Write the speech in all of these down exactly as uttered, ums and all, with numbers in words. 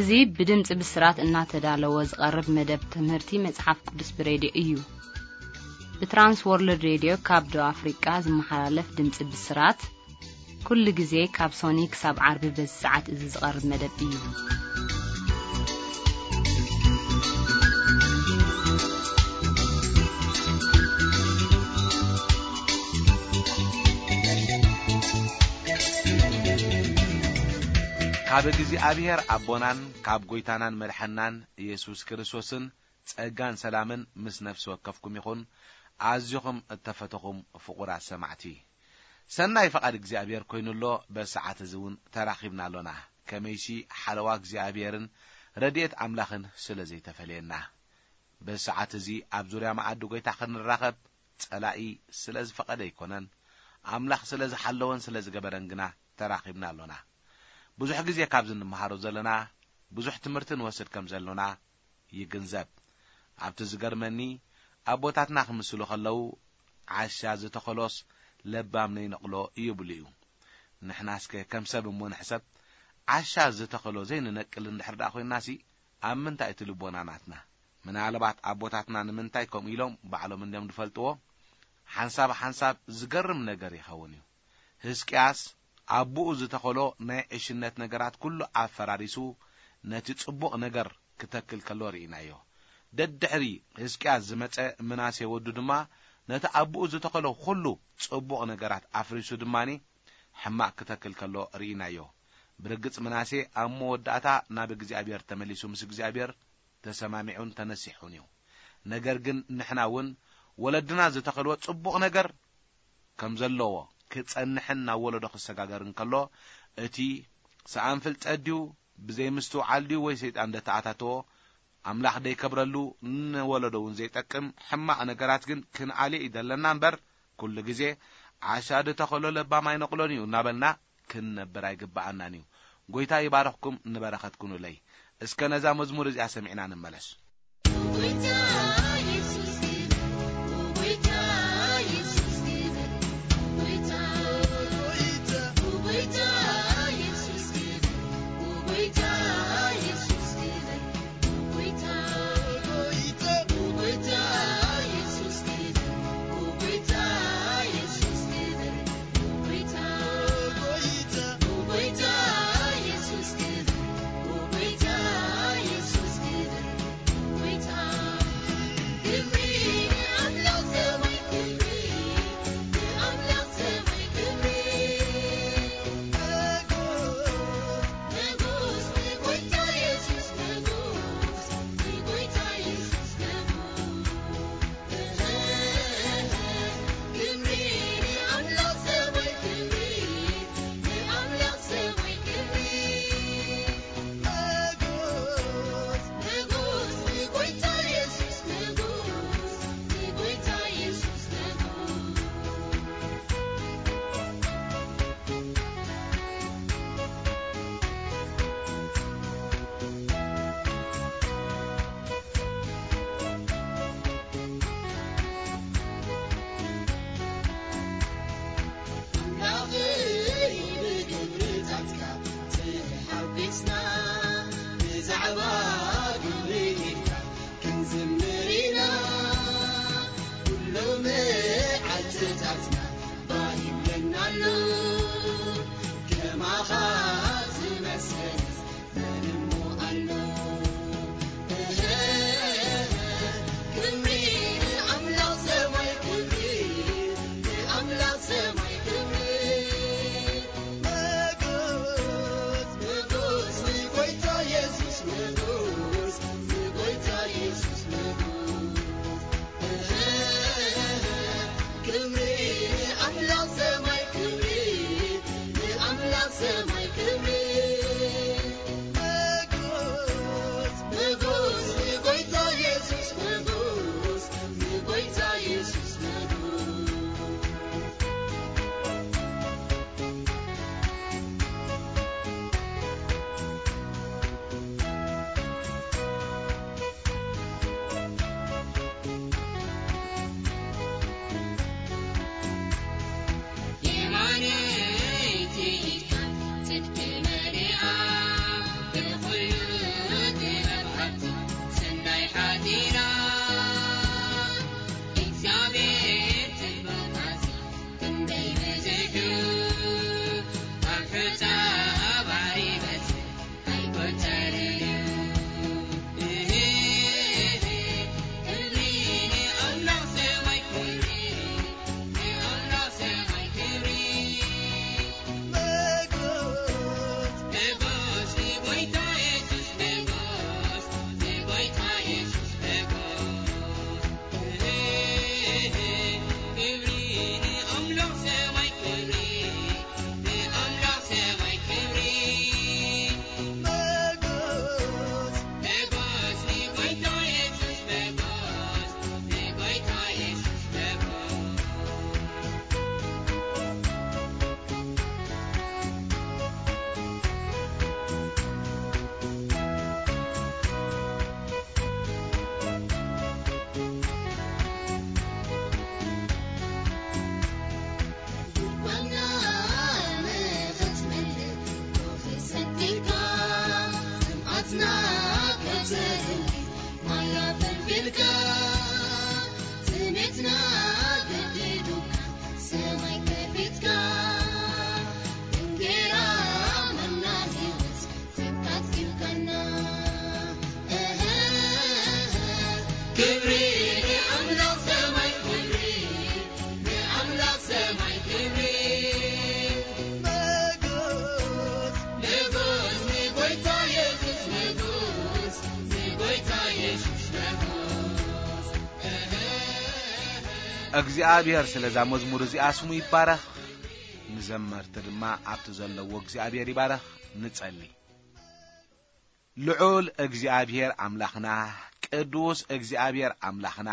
እዙي بدمጽ بسرات እናተዳለወ ዝቀርብ መደብ ትምህርቲ መጽሐፍ ቅዱስ ብሬዲዮ እዩ በትራንስ ወርልድ ሬዲዮ ካብ ዶ አፍሪካ ዝመሓላለፍ ድምጽ ብስራት ኩሉ ጊዜ ካብ ሶኒክ ሳብ ዓርቢ በሰዓት እዚ ዝቀርብ መደብ እዩ ካብ እግዚአብሔር አቦናን ካብ ጎይታናን መድሐናን ኢየሱስ ክርስቶስን ጸጋን ሰላምን ምስ ነፍስ ወከፍኩም ይኹን አዝኹም እተፈተኹም ፍቁራት ሰማዕቲ ሰናይ ፈቃድ እግዚአብሔር ኮይኑሎ በሰዓት ዝውን ተራኺብናሎና ከመይሲ ሓለዋ እግዚአብሔርን ረድኤት አምላኽን ስለዘይ ተፈለየና በሰዓት እዚ ኣብ ዙርያ ማዕዱ ጎይታ ክንራኸብ ጸላኢ ስለዝ ፈቀደ ይኮነን አምላኽ ስለዝ ሓለወን ስለዝ ገበረን ግና ተራኺብናሎና ብዙሕ ጊዜ ካብ ዝንመሃሮ ዘለና ብዙሕ ትምህርትን ወስድ ከም ዘለና ይግንዘብ ኣብቲ ዝገርመኒ ኣቦታትና ክምስሉ ከለው ዓሻ ዝተኸሎስ ለባም ነይ ነቕሎ ይብሉ እዩ ንሕናስከ ከም ሰብ እሞ ንሕሰብ ዓሻ ዝተኸሎ ዘይንነቅል እንድሕር ዳ ኮይናሲ ኣብ ምንታይ እቲ ልቦና ናትና ምናልባት ኣቦታትና ንምንታይ ከም ኢሎም ባዕሎም እንደም ዝፈልጥዎ ሓንሳብ ሓንሳብ ዝገርም ነገር ይኸውን እዩ ሕዝቅያስ አቡኡ ዝተኸሎ ናይ ዕሽነት ነገራት ኩሉ አፈራሪሱ ነቲ ጽቡቕ ነገር ክተክል ከሎ ርኢናዮ ደድሕሪ ሕዝቅያስ ዝመጸ ምናሴ ወዱ ድማ ነቲ አቡኡ ዝተኸሎ ኩሉ ጽቡቕ ነገራት አፍሪሱ ድማኒ ሕማቅ ክተክል ከሎ ርኢናዮ ብርግጽ ምናሴ ኣብ መወዳእታ ናብ እግዚአብሔር ተመሊሱ ምስ እግዚአብሔር ተሰማሚዑን ተነሲሑን እዩ ነገር ግን ንሕናውን ወለድና ዝተኸልዎ ጽቡቕ ነገር ከም ዘለዎ ክጸንሕና ወለዶ ክሰጋገርን ከሎ እቲ ሰአንፍል ጸዲው ብዘይ ምስቱ ዓልዲው ወይ ሰይጣን ደተአታተዎ አምላኽ ደይ ከብረሉ ንወለዶውን ዘይጠቅም ሕማቅ ነገራት ግን ክንዓሊ ይደለና እምበር ኩሉ ጊዜ ዓሻድ ተኸሎ ለባማይ ነቕሎን እዩ እናበልና ክንነብር አይግባአናን እዩ ጎይታ ይባረኽኩም ንበረኸትኩን ለይ እስከ ነዛ መዝሙር እዚኣ ሰሚዕና እንመለስ እግዚአብሔር ስለዛ መዝሙር እዚ አስሙ ይባረኽ ንዘመርት ድማ ኣብቲ ዘለዎ እግዚአብሔር ይባረኽ ንጸሊ ልዑል እግዚአብሔር አምላኽና ቅዱስ እግዚአብሔር አምላኽና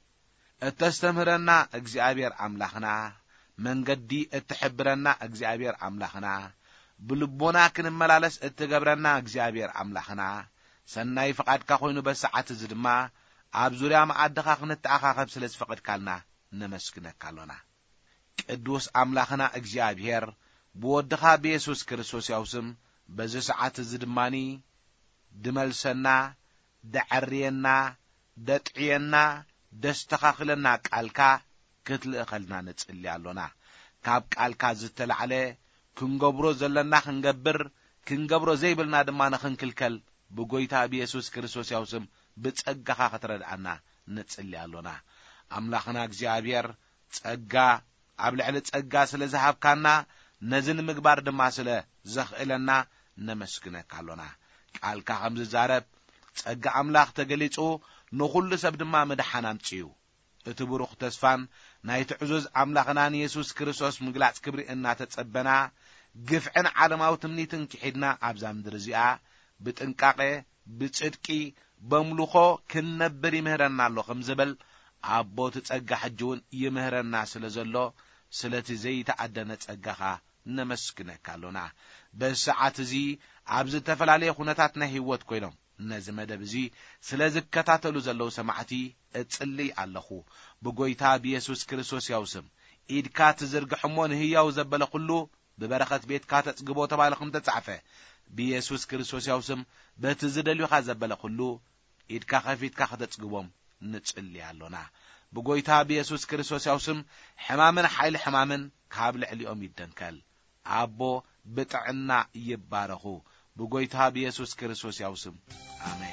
እተስተምህረና እግዚአብሔር አምላኽና መንገዲ እትሕብረና እግዚአብሔር አምላኽና ብልቦና ክንመላለስ እትገብረና እግዚአብሔር አምላኽና ሰናይ ፍቃድካ ኮይኑ በሰዓት እዚ ድማ ኣብ ዙርያ ማዕድኻ ክንተኣኻኸብ ስለ ዝፈቅድካልና ነመስግነካ ኣለና ቅዱስ አምላኽና እግዚአብሔር ብወድኻ በኢየሱስ ክርስቶስ ያውስም በዚ ሰዓት እዚ ድማኒ ድመልሰና ደዕርየና ደጥዕየና ደስተኻኽለና ቃልካ ክትልእኸልና ንጽሊ ኣለና ካብ ቃልካ ዝተላዕለ ክንገብሮ ዘለና ክንገብር ክንገብሮ ዘይብልና ድማ ንኽንክልከል ብጎይታ በኢየሱስ ክርስቶስ ያውስም ብጸጋኻ ክትረድአና ንጽሊ ኣለና አምላኽና እግዚአብሔር ጸጋ ኣብ ልዕሊ ጸጋ ስለ ዝሃብካና ነዚ ንምግባር ድማ ስለ ዘኽእለና ነመስግነካ ኣለና ቃልካ ከም ዝዛረብ ጸጋ አምላኽ ተገሊጹ ንኹሉ ሰብ ድማ መድሓን ኣምጽኡ እቲ ብሩኽ ተስፋን ናይቲ ዕዙዝ አምላኽናን ኢየሱስ ክርስቶስ ምግላጽ ክብሪ እናተጸበና ግፍዕን ዓለማዊ ትምኒትን ክሒድና ኣብዛ ምድሪ እዚኣ ብጥንቃቄ ብጽድቂ በምልኾ ክንነብር ይምህረና ኣሎ ከም ዝብል ኣቦት ጸጋ ሕጂውን ይምህረና ስለ ዘሎ ስለቲ ዘይተዓደነ ጸጋኻ ነመስግነካ ኣለና በሰዓት እዚ ኣብ ዝተፈላለየ ኩነታት ናይ ህይወት ኮይኖም ነዚ መደብ እዚ ስለ ዝከታተሉ ዘለው ሰማዕቲ እጽልይ ኣለኹ ብጎይታ በኢየሱስ ክርስቶስ ያውስም ኢድካ ትዝርግሕሞ ንህያው ዘበለ ኩሉ ብበረኸት ቤትካ ተጽግቦ ተባልኹም ተጻዕፈ በኢየሱስ ክርስቶስ ያውስም በቲ ዝደልዩኻ ዘበለ ኩሉ ኢድካ ኸፊትካ ከተጽግቦም ንጽልይ ኣለና ብጎይታ በኢየሱስ ክርስቶስ ያውስም ሕማምን ኃይል ሕማምን ካብ ልዕሊኦም ይደንከል አቦ ብጥዕና ይባረኹ ብጎይታ በኢየሱስ ክርስቶስ ያውስም አሜን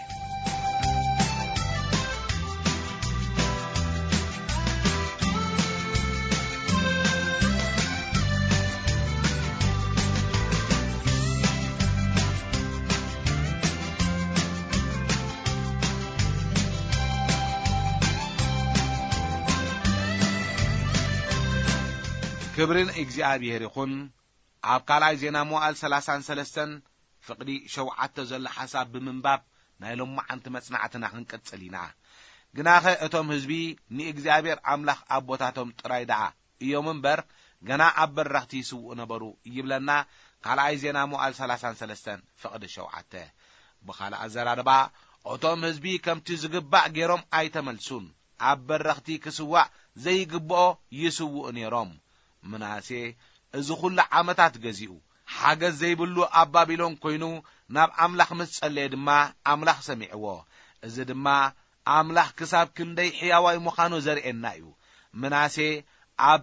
ክብርን እግዚአብሔር ይኹን ኣብ ካልኣይ ዜና መዋዕል ሰላሳ ወሰለስተ ፍቅዲ ሸውዓተ ዘለ ሓሳብ ብምንባብ ናይ ሎማዓንቲ መጽናዕትና ክንቀጽል ኢና ግናኸ እቶም ህዝቢ ንእግዚአብሔር አምላኽ ኣቦታቶም ጥራይ ደዓ እዮም እምበር ገና ኣብ በራኽቲ ይስውኡ ነበሩ ይብለና ካልኣይ ዜና መዋዕል ሰላሳ ወሰለስተ ፍቅዲ ሸውዓተ ብኻልእ ኣዘራርባ እቶም ህዝቢ ከምቲ ዝግባእ ገይሮም ኣይተመልሱን ኣብ በራኽቲ ክስዋዕ ዘይግብኦ ይስውኡ ነይሮም ምናሴ እዚ ኩሉ ዓመታት ገዚኡ ሓገዝ ዘይብሉ ኣብ ባቢሎን ኮይኑ ናብ አምላኽ ምስ ጸለየ ድማ አምላኽ ሰሚዕዎ እዚ ድማ አምላኽ ክሳብ ክንደይ ሕያዋይ ምዃኑ ዘርኤና እዩ ምናሴ ኣብ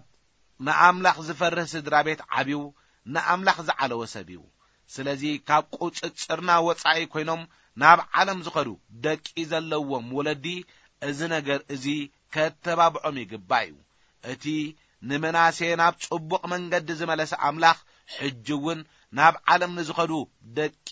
ንአምላኽ ዝፈርህ ስድራ ቤት ዓብዩ ንአምላኽ ዝዓለወ ሰብ እዩ ስለዚ ካብ ቁጽጽርና ወጻኢ ኮይኖም ናብ ዓለም ዝኸዱ ደቂ ዘለዎም ወለዲ እዚ ነገር እዚ ከተባብዖም ይግባእ እዩ እቲ ንምናሴ ናብ ጽቡቕ መንገዲ ዝመለሰ አምላኽ ሕጅውን ናብ ዓለም ንዝኸዱ ደቂ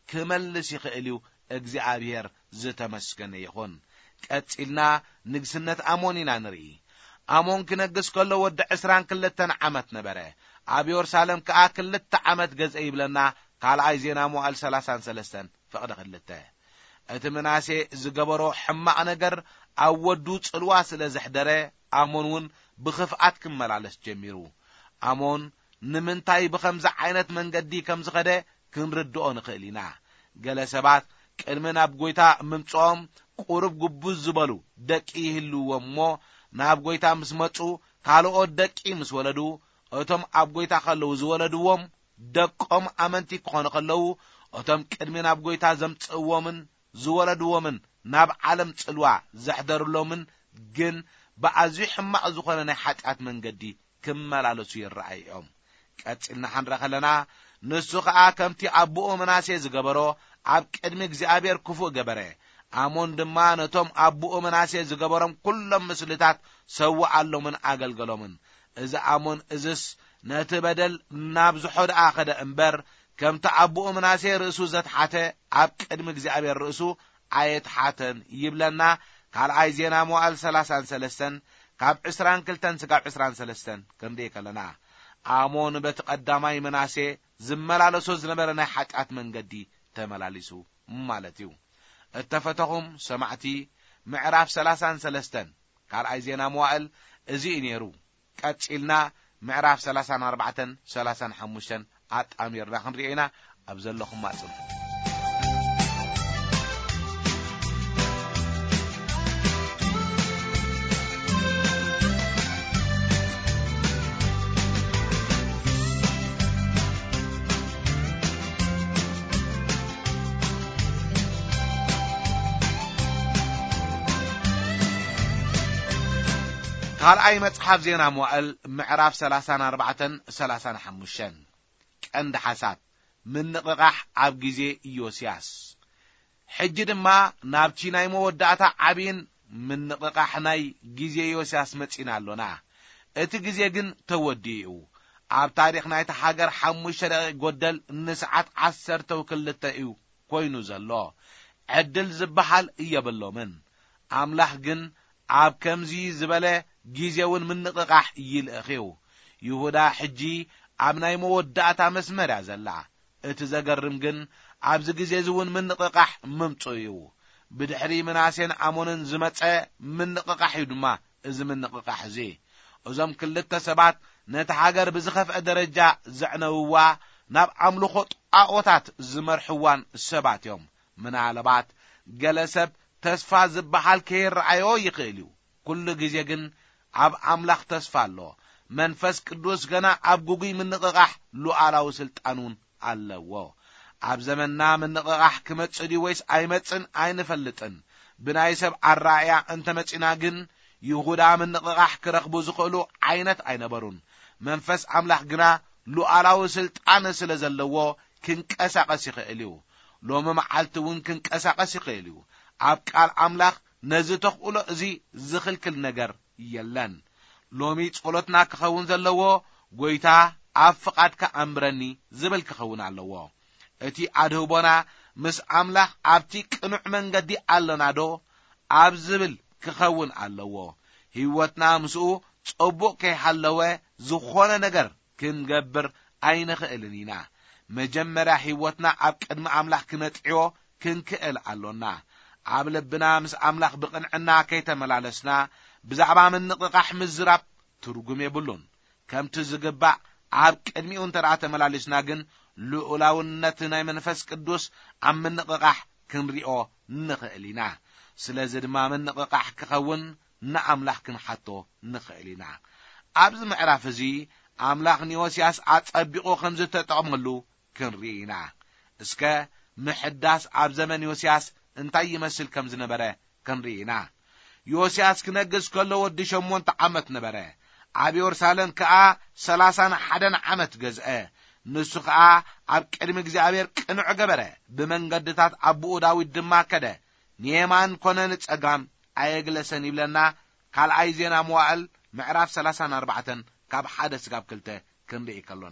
ክመልስ ይኽእል እዩ እግዚአብሔር ዝተመስገነ ይኹን ቀጽልና ንግስነት አሞን ኢና ንርኢ አሞን ክነግስ ከሎ ወዲ ዕስራን ክልተን ዓመት ነበረ ኣብ ኢየሩሳሌም ከኣ ክልተ ዓመት ገዝአ ይብለና ካልኣይ ዜና መዋዕል ሰላሳ ወሰለስተ ፍቅዲ ክልተ እቲ ምናሴ ዝገበሮ ሕማቕ ነገር ኣብ ወዱ ጽልዋ ስለ ዘሕደረ አሞን ብኽፍኣት ክመላለስ ጀሚሩ አሞን ንምንታይ ብኸምዚ ዓይነት መንገዲ ከም ዝኸደ ክንርድኦ ንኽእል ኢና ገለ ሰባት ቅድሚ ናብ ጎይታ ምምጽኦም ቁርብ ጉቡዝ ዝበሉ ደቂ ይህልዎም እሞ ናብ ጎይታ ምስ መጹ ካልኦት ደቂ ምስ ወለዱ እቶም ኣብ ጎይታ ከለዉ ዝወለድዎም ደቆም ኣመንቲ ክኾኑ ከለዉ እቶም ቅድሚ ናብ ጎይታ ዘምጽእዎምን ዝወለድዎምን ናብ ዓለም ጽልዋ ዘሕደርሎምን ግን ብኣዝዩ ሕማቕ ዝኾነ ናይ ሓጢኣት መንገዲ ክመላለሱ ይረኣዮም ቀጽልና ሓንረኸ ኣለና ንሱ ከዓ ከምቲ ኣቦኡ ምናሴ ዝገበሮ ኣብ ቅድሚ እግዚአብሔር ክፉእ ገበረ አሞን ድማ ነቶም ኣቦኡ ምናሴ ዝገበሮም ኩሎም ምስልታት ሰውዓሎምን ኣገልገሎምን እዚ አሞን እዝስ ነቲ በደል ናብ ዝሖድኣ ኸደ እምበር ከምቲ ኣቦኡ ምናሴ ርእሱ ዘትሓተ ኣብ ቅድሚ እግዚአብሔር ርእሱ ኣየትሓተን ይብለና ካልኣይ ዜና መዋዕል ሰላሳ ወሰለስተ ካብ عشرين كلتن سقاب عشرين سلستن كندي كلنا آمون بتقدماي مناسي زملالسو زنبر ناي حاجات منجدي تملالسو مالتيو اتفتهم سمعتي معراف ثلاثة سلستن قال عايزينا موائل ازي نيرو قتلنا معراف ثلاثة أربعة ثلاثة خمسة ات اميرنا خنرينا ابزلكم ماصم قال أي مصحف زينا موائل معراف ثلاثة أربعة ثلاثة خمسة كأند حسات من نقاح عب جزي يوسياس حجد ما نابتي ناي مودعتا عبين من نقاح ناي جزي يوسياس متسينا لنا ات جزي جن توديو عب تاريخ ناي تحاجر حموشة قدل نسعات عسر توكل التأيو كوينو زلو عدل زبحال إيابلو من عملاح جن عب كمزي زبالة جيزيون من نقاح يلأخيو يهودا حجي عبناي مودعتا مسمر زلع اتزاقرم جن عبز جيزيون من نقاح ممتويو بدحري مناسين عمونن زمتع من نقاح يدما از من نقاح زي ازم كلتا سبات نتحاقر بزخف ادرجا زعنوا ناب عملو خط اقوتات زمرحوان السبات يوم من علبات جلسب تسفى زبحال كير عيو يقيليو كل جيزي جن عب عملاخ تسفالو منفس قدوس غنا عب غوغي من نقاح لوعلاو سلطانون الله عب زمننا من نقاح كمصدي ويس ايمصن اينفلطن بناي سب عرايا انت مصينا جن يهودا من نقاح كرخبو زخلو عينت اينبرون منفس عملاخ غنا لوعلاو سلطان سلازلو كنقساقس يخيليو لوم معالت ون كنقساقس يخيليو عب قال عملاخ نزي تقولو ازي زخلكل نجر يلن لومي صلوتنا كخون زلو غويتا افقادك امرني زبل كخون علو اتي ادهبونا مس املاح ابتي قنع منغدي علنادو اب زبل كخون علو هيوتنا مسو صبو كيحلوه زخونه نجر كنغبر اين خيلنينا مجمرا هيوتنا اب قدم املاح كنطيو كنكل علونا عب لبنا مس املاح بقنعنا كيتملالسنا بزعبا من نقاح مزراب ترجم يبلون كم تزغبا عب قدمي انت رات ملالسنا جن لولاونت ناي منفس قدوس عم من نقاح كنريو نخيلينا سلازي دما من نقاح كخون ناملاح كنحطو نخيلينا ابز معراف زي املاح نيوسياس اصبيقو خمز تطقملو كنرينا اسكا محداس اب زمن يوسياس انتي يمثل كم زنبره كنرينا يوسياس كنجز كله ودي شمونت عمت نبره عبي يورسالم كا ثلاثين حدن عمت جزء نسو كا عب قدم እግዚአብሔር ቅንዕ ገበረ በመንገድታት አብኡ ዳዊት ድማ ከደ ኒየማን ኮነን ጸጋም አየግለሰን ይብለና ካልአይ ዜና መዋዕል ምዕራፍ ثلاثة أربعة ካብ ሓደ ስጋብ ክልተ ክንርኢ ከሎና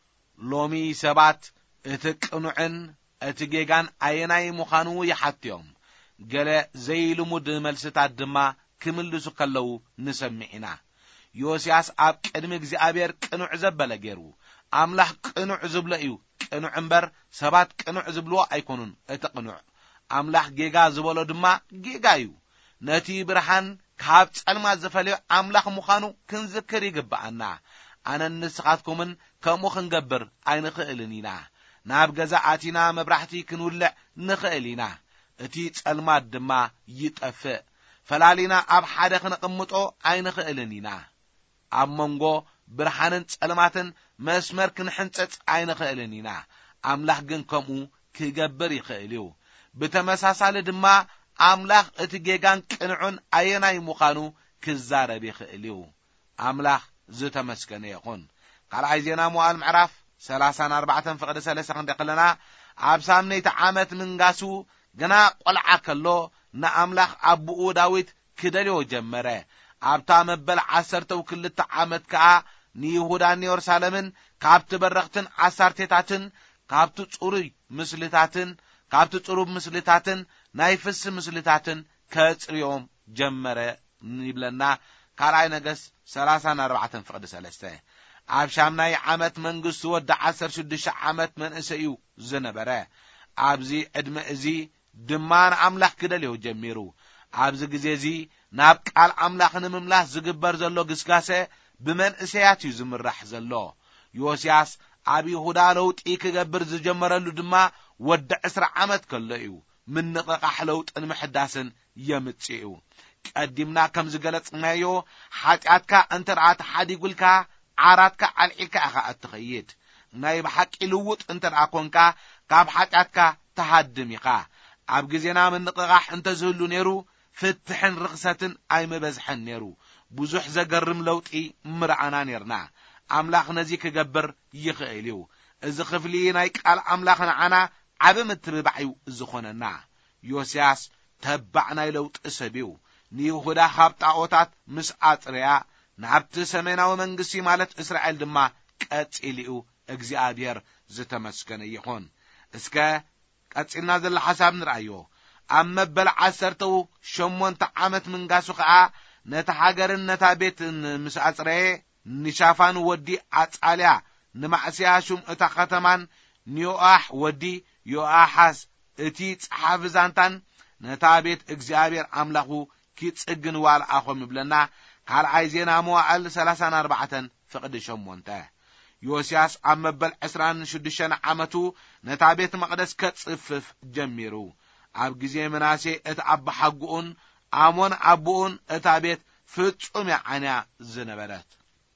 ሎሚ ሰባት እትቅኑዕን እትጌጋን አየናይ ሙኻኑ ይሓትዮም ገለ ዘይልሙድ መልስታት ድማ ክምልሱ ከለው ንሰምዒና ዮስያስ አብ ቅድሚ እግዚአብሔር ቅኑዕ ዘበለ ገይሩ አምላኽ ቅኑዕ ዝብለ እዩ ቅኑዕ እምበር ሰባት ቅኑዕ ዝብልዎ ኣይኮኑን እተቅኑዕ አምላኽ ጌጋ ዝበሎ ድማ ጌጋ እዩ ነቲ ብርሃን ካብ ጸልማ ዘፈልዮ አምላኽ ሙኻኑ ክንዝክር ይግባአና አነ ንስኻትኩምን ከምኡ ክንገብር ኣይንኽእልኒና ናብ ገዛ አቲና መብራህቲ ክንውልዕ ንኽእሊና እቲ ጸልማት ድማ ይጠፍእ ፈላሊና አብ ሓደ ክንቅምጦ ኣይንኽእልኒና አብ መንጎ ብርሃንን ጸልማትን መስመር ክንሕንጸጽ ኣይንኽእልኒና አምላኽ ግን ከምኡ ክገብር ይኽእል እዩ ብተመሳሳሊ ድማ አምላኽ እቲ ጌጋን ቅንዑን አየናይ ሙኻኑ ክዛረብ ይኽእል እዩ አምላኽ ዝተመስገነ ይኹን ካልአይ ዜና መዋዕል ምዕራፍ ثلاثة أربعة فقد ثلاثة خندقلنا عبسام نيت عامت من غاسو غنا قلع كلو نا املاح ابو داويت كدليو جمره عبتا مبل عسرتو كل عامت كا نيهودا نيورسالمن كابت برختن عسرتاتن كابت صوري مسلتاتن كابت صروب مسلتاتن نايفس مسلتاتن كصريوم جمره نيبلنا ካልኣይ ነገሥት ሰላሳን ኣርባዕተን ፍቅዲ ሰለስተ ኣብ ሻምናይ ዓመት መንግስቱ ወዲ ዓሰርተ ሽዱሽተ ዓመት መንእሰይ እዩ ዝነበረ ኣብዚ ዕድመ እዚ ድማ ንኣምላኽ ክደልዩ ጀሚሩ ኣብዚ ግዜ እዚ ናብ ቃል ኣምላኽ ንምምላስ ዝግበር ዘሎ ግስጋሴ ብመንእሰያት እዩ ዝምራሕ ዘሎ ዮስያስ ኣብ ይሁዳ ለውጢ ክገብር ዝጀመረሉ ድማ ወዲ ዕስራ ዓመት ከሎ እዩ ምንቅቃሕ ለውጥን ምሕዳስን የምጽኡ ቀዲምና ከም ዝገለጽናዮ ሓጢአትካ እንተርኣት ሓዲጉልካ ዓራትካ ዓልዒልካ ኢኻ እትኸይድ ናይ ብሓቂ ልውጥ እንተርኣ ኮንካ ካብ ሓጢአትካ ተሃድም ኢኻ ኣብ ግዜና ምንቅቃሕ እንተዝህሉ ነይሩ ፍትሕን ርክሰትን ኣይመበዝሐን ነይሩ ብዙሕ ዘገርም ለውጢ ምርኣና ነርና ኣምላኽ ነዚ ክገብር ይኽእል እዩ እዚ ክፍሊ ናይ ቃል ኣምላኽ ንዓና ዓብ ምትብባዕ እዩ ዝኾነና ዮስያስ ተባዕ ናይ ለውጢ ሰብ እዩ ንይሁዳ ካብ ጣዖታት ምስ ኣጽርያ ናብቲ ሰሜናዊ መንግስቲ ማለት እስራኤል ድማ ቀጽሊኡ እግዚአብሔር ዝተመስገነ ይኹን እስከ ቀጽልና ዘለ ሓሳብ ንርአዮ ኣብ መበል ዓሰርተ ሸሞንተ ዓመት ምንጋሱ ከዓ ነታ ሃገርን ነታ ቤትን ምስ ኣጽርየ ንሻፋን ወዲ ኣጻልያ ንማዕስያ ሹም እታ ከተማን ኒዮአሕ ወዲ ዮአሓስ እቲ ጸሓፊ ዛንታን ነታ ቤት እግዚአብሔር ኣምላኹ ኪጽግን ዋልኣኾም ይብለና ካልኣይ ዜና መዋዕል ሰላሳን ኣርባዕተን ፍቅዲ ሸሞንተ ዮስያስ ኣብ መበል ዕስራን ሽዱሽተ ዓመቱ ነታ ቤት መቅደስ ከጽፍፍ ጀሚሩ ኣብ ግዜ ምናሴ እቲ ኣባ ሓጉኡን ኣሞን ኣቡኡን እታ ቤት ፍጹም ያዓንያ ዝነበረት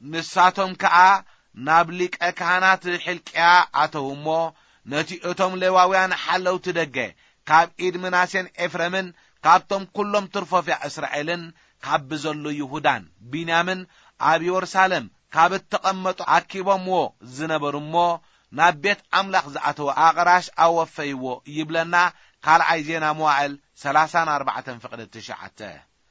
ንሳቶም ከዓ ናብ ሊቀ ካህናት ሕልቅያ ኣተውሞ ነቲ እቶም ሌዋውያን ሓለውቲ ደገ ካብ ኢድ ምናሴን ኤፍሬምን ካብቶም ኩሎም ትርፎፍያ እስራኤልን ካብ ዘሎ ይሁዳን ቢንያምን ኣብ ኢየሩሳሌም ካብ ተቐመጡ ኣኪቦምዎ ዝነበሩሞ ናብ ቤት ኣምላኽ ዝኣተው ኣቕራሽ ኣወፈይዎ ይብለና ካልኣይ ዜና መዋዕል ሰላሳን ኣርባዕተን ፍቅዲ ትሽዓተ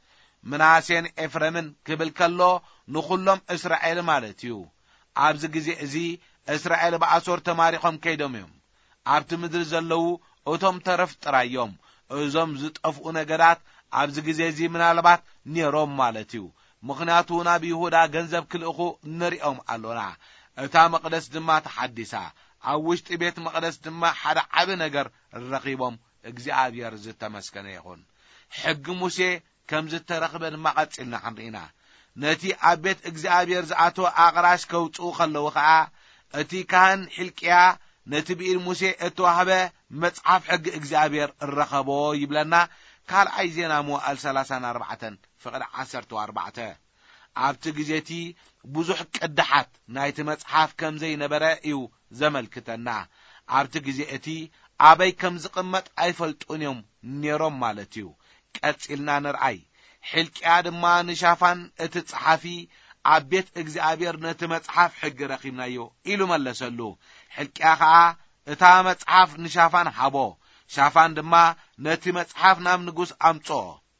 ምናሴን ኤፍሬምን ክብል ከሎ ንኹሎም እስራኤል ማለት እዩ ኣብዚ ግዜ እዚ እስራኤል ብኣሶር ተማሪኾም ከይዶም እዮም ኣብቲ ምድሪ ዘለው እቶም ተረፍ ጥራዮም እዞም ዝጠፍኡ ነገራት ኣብዚ ግዜ እዚ ምናልባት ነይሮም ማለት እዩ ምኽንያቱ ናብ ይሁዳ ገንዘብ ክልእኹ ንሪኦም ኣሎና እታ መቅደስ ድማ ተሓዲሳ ኣብ ውሽጢ ቤት መቅደስ ድማ ሓደ ዓብ ነገር ረኺቦም እግዚአብሔር ዝተመስገነ ይኹን ሕጊ ሙሴ ከም ዝተረኽበ ድማ ቀጽልና ክንርኢና ነቲ ኣብ ቤት እግዚአብሔር ዝኣተወ ኣቕራሽ ከውጽኡ ከለዉ ከዓ እቲ ካህን ሕልቅያ ነቲ ብኢድ ሙሴ እተዋህበ መጽሓፍ ሕጊ እግዚአብሔር ረኸቦ ይብለና ካልኣይ ዜና መዋዕል ሰላሳን ኣርባዕተን ፍቅዲ ዓሰርተ ኣርባዕተ ኣብቲ ግዜቲ ብዙሕ ቅድሓት ናይቲ መጽሓፍ ከም ዘይነበረ እዩ ዘመልክተና ኣብቲ ግዜ እቲ ኣበይ ከም ዝቕመጥ ኣይፈልጡን እዮም ነይሮም ማለት እዩ ቀጽልና ንርአይ ሕልቅያ ድማ ንሻፋን እቲ ጸሓፊ ኣብ ቤት እግዚአብሔር ነቲ መጽሓፍ ሕጊ ረኺብናዮ ኢሉ መለሰሉ ሕልቅያ ከዓ እታ መጽሓፍ ንሻፋን ሃቦ ሻፋን ድማ ነቲ መጽሓፍ ናብ ንጉስ ኣምጾ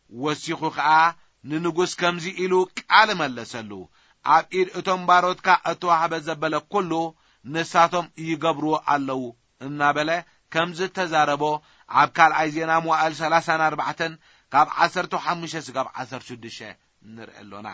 ወሲኹ ከዓ ንንጉስ ከምዚ ኢሉ ቃል መለሰሉ ኣብ ኢድ እቶም ባሮትካ እተዋህበ ዘበለ ኩሉ ንሳቶም ይገብርዎ ኣለው እናበለ ከምዝ ተዛረቦ ኣብ ካልኣይ ዜና መዋዕል ሰላሳን ኣርባዕተን ካብ ዓሰርተ ሓሙሽተ ካብ ዓሰርተ ሽዱሽተ ንርኢ ኣሎና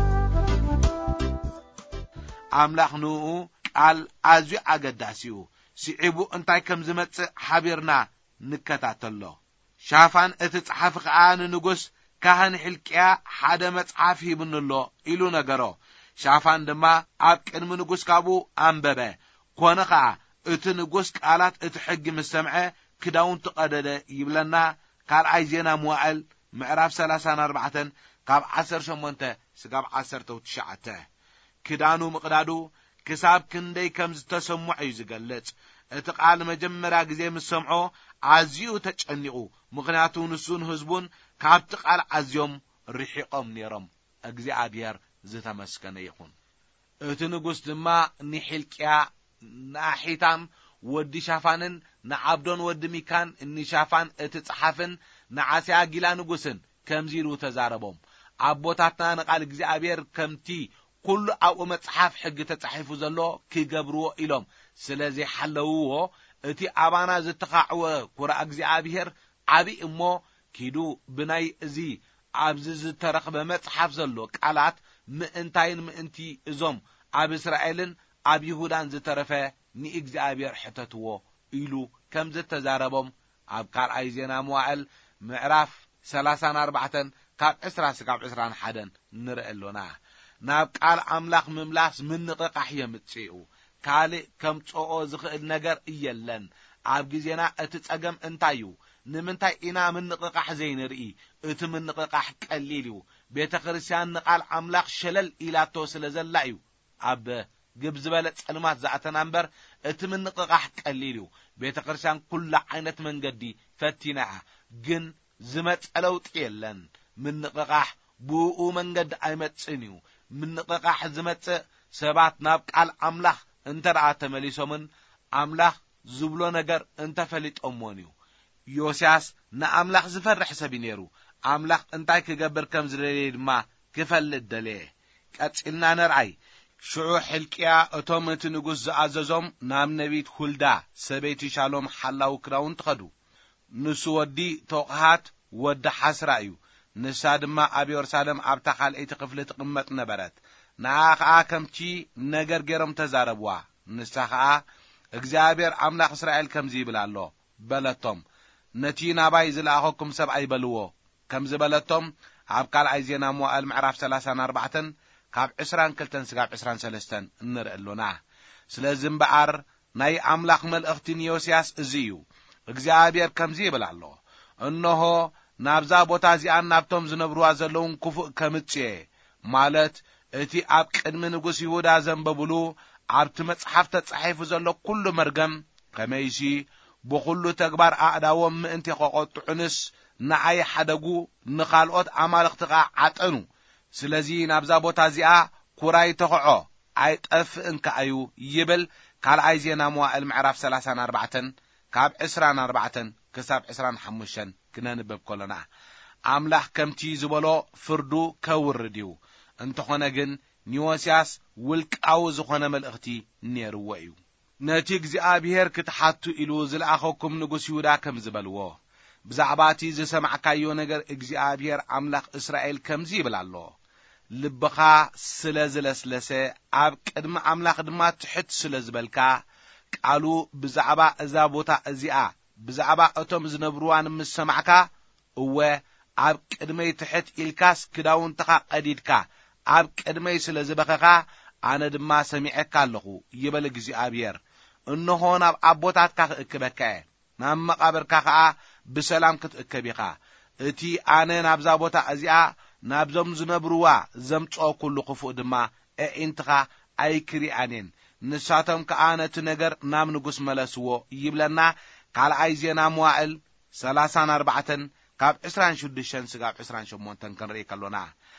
ኣምላኽ ንኡ ቃል ኣዝዩ ኣገዳሲ እዩ ሲዒቡ እንታይ ከም ዝመጽእ ሓቢርና ንከታተሎ ሻፋን እቲ ጽሓፍ ከዓ ንንጉስ ካህን ሕልቅያ ሓደ መጽሓፍ ይብንሎ ኢሉ ነገሮ ሻፋን ድማ ኣብ ቅድሚ ንጉስ ካብኡ አንበበ ኮነ ከዓ እቲ ንጉስ ቃላት እቲ ሕጊ ምስ ሰምዐ ክዳውን ተቀደደ ይብለና ካልኣይ ዜና መዋዕል ምዕራፍ ሰላሳ ወኣርባዕተ ካብ ዓሰርተ ሸሞንተ ስጋብ ዓሰርተ ትሽዓተ ክዳኑ ምቅዳዱ ክሳብ ክንደይ ከም ዝተሰምዖ እዩ ዝገልጽ እቲ ቃል መጀመርያ ግዜ ምስ ሰምዖ ኣዝዩ ተጨኒቁ ምክንያቱ ንሱን ህዝቡን ካብቲ ቃል ኣዝዮም ርሒቆም ነይሮም እግዚአብሔር ዝተመስገነ ይኹን እቲ ንጉስ ድማ ንሕልቅያ ናሒታም ወዲ ሻፋንን ንዓብዶን ወዲ ሚካን ንሻፋን እቲ ጽሓፍን ንዓስያ ጊላ ንጉስን ከምዚሉ ተዛረቦም ኣቦታትና ንቃል እግዚአብሔር ከምቲ ኩሉ ኣብኡ መጽሓፍ ሕጊ ተጻሒፉ ዘሎ ክገብርዎ ኢሎም ስለዚ ሓለውዎ እቲ ኣባና ዝተኻዕወ ኩራ እግዚአብሔር ዓቢ እሞ ኪዱ ብናይ እዚ ኣብዚ ዝተረኽበ መጽሓፍ ዘሎ ቃላት ምእንታይን ምእንቲ እዞም ኣብ እስራኤልን ኣብ ይሁዳን ዝተረፈ ንእግዚአብሔር ሕተትዎ ኢሉ ከም ዝተዛረቦም ኣብ ካልኣይ ዜና መዋዕል ምዕራፍ ሰላሳ ወኣርባዕተ ካብ ዕስራ ስጋብ ዕስራ ወሓደ ንርአሎና ናብ ቃል ኣምላኽ ምምላስ ምንቕቃሕ የምጽኡ ካልእ ከምጽኦ ዝኽእል ነገር እየለን ኣብ ግዜና እቲ ጸገም እንታዩ ንምንታይ ኢና ምንቕቃሕ ዘይንርኢ እቲ ምንቕቃሕ ቀሊል እዩ ቤተ ክርስቲያን ንቃል ኣምላኽ ሸለል ኢላቶ ስለ ዘላ እዩ ኣብ ግብዝበለ ጸልማት ዝኣተና እምበር እቲ ምንቕቃሕ ቀሊል እዩ ቤተ ክርስቲያን ኩሉ ዓይነት መንገዲ ፈቲና ግን ዝመጸለውጥ የለን ምንቕቃሕ ብኡ መንገዲ ኣይመጽን እዩ ምንቕቃሕ ዝመጽእ ሰባት ናብ ቃል ኣምላኽ እንተረኣ ተመሊሶምን ኣምላኽ ዝብሎ ነገር እንተፈሊጦሞን እዩ ዮስያስ ንኣምላኽ ዝፈርሕ ሰብ ነይሩ ኣምላኽ እንታይ ክገብር ከም ዝደለየ ድማ ክፈልጥ ደለየ ቀጽልና ነርኣይ ሽዑ ሕልቅያ እቶም እቲ ንጉስ ዝኣዘዞም ናብ ነቢት ሁልዳ ሰበይቲ ሻሎም ሓላው ክዳውን ተኸዱ ንሱ ወዲ ተቕሃት ወዲ ሓስራ እዩ ንሳ ድማ ኣብ ኢየሩሳሌም ኣብታ ካልአይቲ ክፍሊ ትቕመጥ ነበረት ንኣ ከዓ ከምቲ ነገር ገይሮም ተዛረብዋ ንሳ ከዓ እግዚአብሔር ኣምላኽ እስራኤል ከምዚ ይብል ኣሎ በለቶም ነቲ ናባይ ዝለኣኸኩም ሰብ ኣይበልዎ ከም ዝበለቶም ኣብ ካልኣይ ዜና መዋዕል ምዕራፍ ሰላሳ ወኣርባዕተ ካብ ዕስራን ክልተን ስጋብ ዕስራን ሰለስተን እንርአሎና ስለዚ እምበኣር ናይ ኣምላኽ መልእኽቲ ንዮስያስ እዚ እዩ እግዚአብሔር ከምዚ ይብል ኣሎ እነሆ ናብዛ ቦታ እዚኣን ናብቶም ዝነብሩዋ ዘለውን ክፉእ ከምጽየ ማለት እቲ ኣብ ቅድሚ ንጉስ ይሁዳ ዘንበብሉ ኣብቲ መጽሓፍ ተጻሒፉ ዘሎ ኩሉ መርገም ከመይሲ ብኩሉ ተግባር ኣእዳዎም ምእንቲ ኸቆጥዑንስ ንኣይ ሓደጉ ንኻልኦት ኣማልኽትኻ ዓጠኑ ስለዚ ናብዛ ቦታ እዚኣ ኩራይ ተኸዖ ኣይጠፍእን ከኣዩ ይብል ካልኣይ ዜና መዋዕል ምዕራፍ ሰላሳ ወኣርባዕተ ካብ ዕስራ ወኣርባዕተ ክሳብ ዕስራ ወሓሙሽተ ክነንብብ ከለና ኣምላኽ ከምቲ ዝበሎ ፍርዱ ከውርድ እዩ እንተኾነ ግን ኒዮስያስ ውልቃዊ ዝኾነ መልእኽቲ ነይርዎ እዩ ነቲ እግዚአብሔር ክትሓቱ ኢሉ ዝለኣኸኩም ንጉስ ይሁዳ ከም ዝበልዎ ብዛዕባ እቲ ዝሰማዕካዮ ነገር እግዚአብሔር ኣምላኽ እስራኤል ከምዚ ይብል ኣሎ ልብኻ ስለ ዝለስለሰ ኣብ ቅድሚ ኣምላኽ ድማ ትሕት ስለ ዝበልካ ቃሉ ብዛዕባ እዛ ቦታ እዚኣ ብዛዕባ እቶም ዝነብሩዋን ምስ ሰማዕካ እወ ኣብ ቅድመይ ትሕት ኢልካስ ክዳውንትኻ ቀዲድካ ኣብ ቅድመይ ስለ ዝበኸኻ ኣነ ድማ ሰሚዐካ ኣለኹ ይብል እግዚአብሔር እነሆ ናብ ኣቦታትካ ክእክበካ ናብ መቃብርካ ከዓ ብሰላም ክትእከብ ኢኻ እቲ ኣነ ናብዛ ቦታ እዚኣ ናብዞም ዝነብሩዋ ዘምጽኦ ኩሉ ክፉእ ድማ ኣዒንትኻ ኣይክሪኣኔን ንሳቶም ከዓ ነቲ ነገር ናብ ንጉስ መለስዎ ይብለና ካልኣይ ዜና መዋዕል ሰላሳ ወኣርባዕተ ካብ ዕስራን ሽዱሽተ ስጋብ ዕስራን ሸሞንተ ክንርኢ ከሎና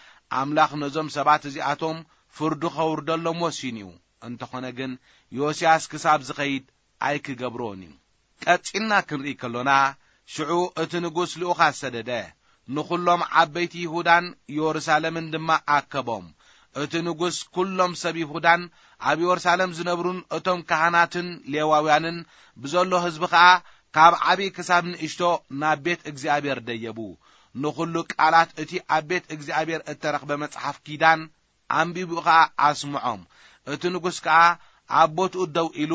ኣምላኽ ነዞም ሰባት እዚኣቶም ፍርዱ ኸውርደሎም ወሲኑ እዩ እንተኾነ ግን ዮስያስ ክሳብ ዝኸይድ ኣይክገብሮን እዩ ቀጺልና ክንርኢ ከሎና ሽዑ እቲ ንጉስ ልኡኻ ሰደደ ንኹሎም ዓበይቲ ይሁዳን ኢየሩሳሌምን ድማ ኣከቦም እቲ ንጉስ ኩሎም ሰብ ይሁዳን ኣብ ኢየሩሳሌም ዝነብሩን እቶም ካህናትን ሌዋውያንን ብዘሎ ህዝቢ ከዓ ካብ ዓቢ ክሳብ ንእሽቶ ናብ ቤት እግዚአብሔር ደየቡ ንኹሉ ቃላት እቲ ኣብ ቤት እግዚአብሔር እተረኽበ መጽሓፍ ኪዳን ኣንቢቡ ከዓ ኣስምዖም እቲ ንጉስ ከዓ ኣብ ቦትኡ ደው ኢሉ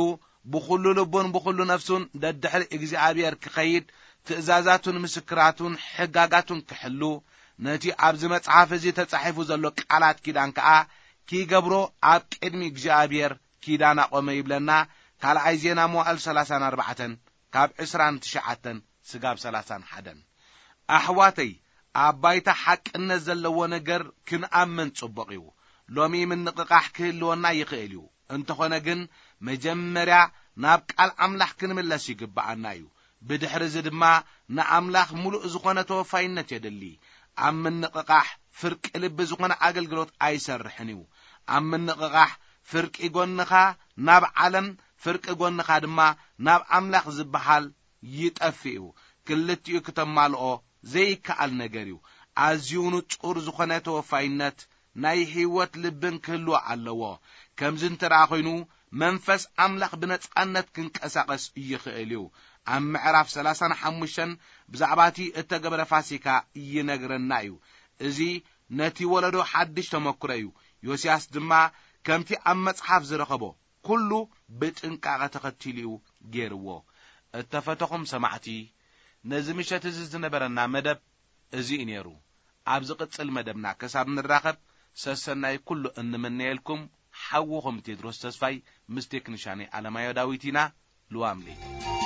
بخلو لبون بخلو نفسون ددحر إغزابير كخيد تأزازاتون مسكراتون حقاقاتون كحلو نتي عبز مصحف زي تصحيفو زلو قالات كيدان كا كي قبرو عب قدمي إغزابير كيدانا قوم يبلنا قال عايزينا موال سلاسان أربعة كاب عسران تشعتن سقاب سلاسان حدن أحواتي أبايتا حق النزلو نجر كن أمن تصبقيو لومي من نقاح كلونا يقيليو انت خونا جن مجمرع نابق الأملاح كنملاش يقبعنايو بدحر زدما نأملاح ملؤ زخونة توفاينة يدلي أمن نقاح فرق لب زخونة أقل قلوت أيسر حنيو أمن نقاح فرق إيقوننخا ناب علم فرق إيقوننخا دما ناب أملاح زبحال يتأفئو كلتيو كتمالو زي كأل نجريو أزيونو تقور زخونة توفاينة ناي حيوت لبن كلو علوا كمزن تراخينو منفس أملاخ بنتقنت كنكساقس يخيليو أم معرف سلاسان حموشن بزعباتي اتقبل فاسيكا ينقرنايو ازي نتي ولدو حدش تمكريو يوسياس دما كمتي أم مصحف زرخبو كلو بتنقاغ تختيليو جيرو اتفتخم سمعتي نزمشة تززن برنا مدب ازي نيرو عبزقت المدبنا كساب نراخب سسناي كله ان منيلكم حوهم تدرس تسفاي مستيك نشاني على ما يداويتينا لواملي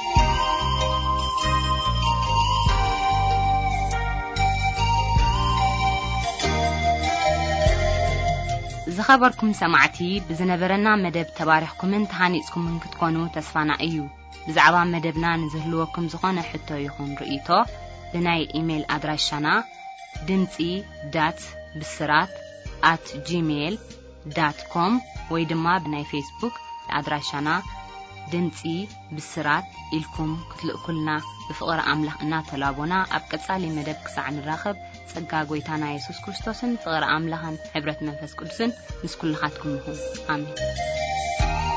زخبركم سمعتي بزنبرنا مدب تباريخكم انتحانيسكم من كتكونوا تسفانا ايو بزعبا مدبنا نزهلوكم زخانة حتى يخون رئيتو بناي ايميل ادراشانا دمتي دات بسرات at gmail dot com ويدما بناي فيسبوك الادراشانا دمتي بسرات إلكم كتلقلنا بفقر أملاح إنا تلابونا أبقصالي مدب كسع نراخب صقا قويتانا يسوس كريستوسن فقر أملاحن حبرة منفس قدسن نسكل لخاتكم مهم آمين